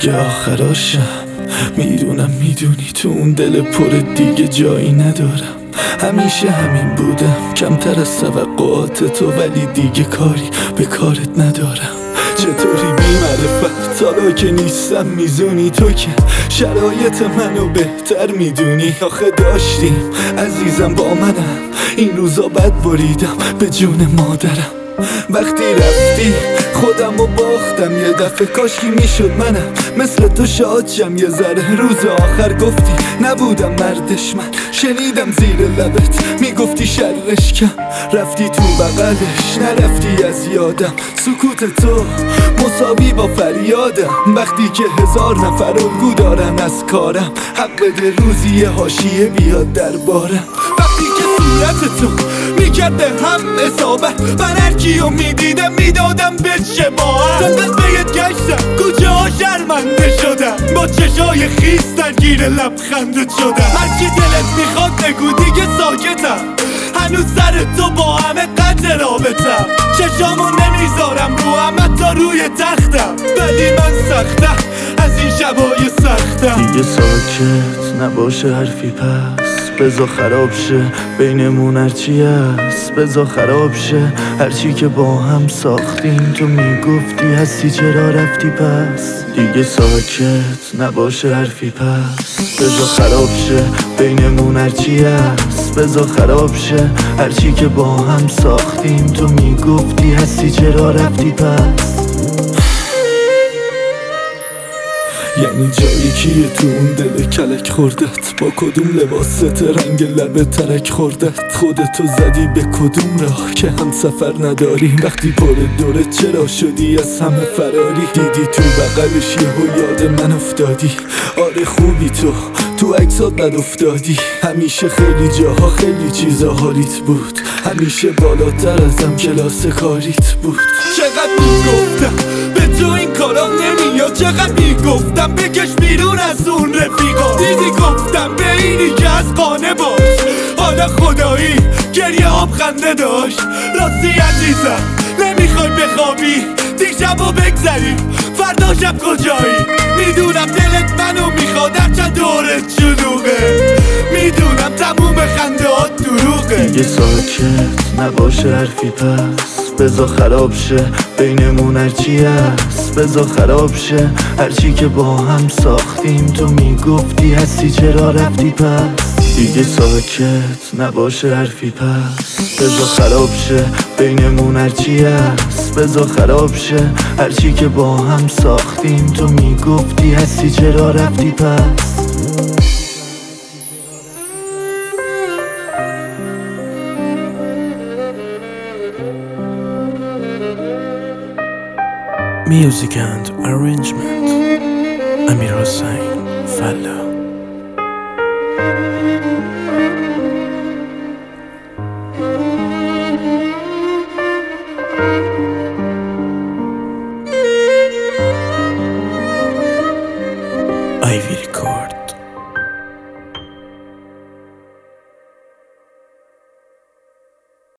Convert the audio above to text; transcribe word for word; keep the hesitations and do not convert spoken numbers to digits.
دیگه آخراشم. میدونم میدونی تو اون دل پر دیگه جایی ندارم. همیشه همین بودم، کمتر از توقعات تو، ولی دیگه کاری به کارت ندارم. چطوری بی معرفت حالا که نیستم میزونی تو که شرایط منو بهتر میدونی. آخه داشتیم عزیزم با منم، این روزا بد بریدم به جون مادرم. وقتی رفتی خودم رو باختم یه دفعه، کاشکی میشد منم مثل تو شادشم یه ذره. روز آخر گفتی نبودم مردش، من شنیدم زیر لبت میگفتی شرش کم. رفتی تو بغلش نرفتی از یادم، سکوت تو مساوی با فریادم. وقتی که هزار نفر الگو دارن از کارم، حق بده روزی یه حاشیه بیاد دربارم. وقتی که صورت تو میکرد به هم اصابت، من هرکیو میدیدم میدادم به شباهت. چقدر بهت گشتم کوچه ها شرمنده شدم، با چشای خیس درگیر لبخندت شدم. هرچی دلت میخواد بگو دیگه ساکتم، هنوز سر تو با همه قدر رابطم. چشامو نمیذارم رو هم حتی روی تختم، ولی من سختم از این شبای سختم. دیگه ساکت نباشه حرفی پس، بذار خراب شه بینمون هرچی هست. بذار خراب شه هرچی که با هم ساختیم. تو میگفتی هستی چرا رفتی پس. دیگه ساکت نباشه حرفی پس، بذار خراب شه بینمون هرچی هست. بذار خراب شه هرچی که با هم ساختیم. تو میگفتی هستی چرا رفتی پس. یعنی جایی کیه تو اون دل کلک خوردت؟ با کدوم لباست رنگ لب ترک خوردت؟ خودتو زدی به کدوم راه که هم سفر نداریم؟ وقتی پر دورت چرا شدی از همه فراری؟ دیدی تو بغلش یهو یاد من افتادی. آره خوبی تو تو عکسات بد افتادی. همیشه خیلی جاها خیلی چیزا حالیت بود، همیشه بالاتر ازم کلاس کاریت بود. چقدر میگفتم به تو این کارا نمیاد، چقدر میگفتم بکش بیرون از اون رفیقا. دیدی گفتم به اینی که از خانه باش، حالا خدایی گریه آب خنده داشت. راستی عزیزم نمیخوای بخوابی دیشبو بگذری، فردا شب کجایی؟ میدونم دلت منو میخواد هرچند دورت شلوغه، میدونم تموم خنده ها دروغه. دیگه ساکت نباشه حرفی پس، بذار خراب شه بینمون هرچی هست. بذار خراب شه هرچی که با هم ساختیم. تو میگفتی هستی چرا رفتی پس. دیگه ساکت نباشه حرفی پس، بذار خراب شه بینمون هرچی هست. بذار خراب شه هرچی که با هم ساختیم. تو میگفتی هستی چرا رفتی پس. Music and arrangement Amir Hossain Falla.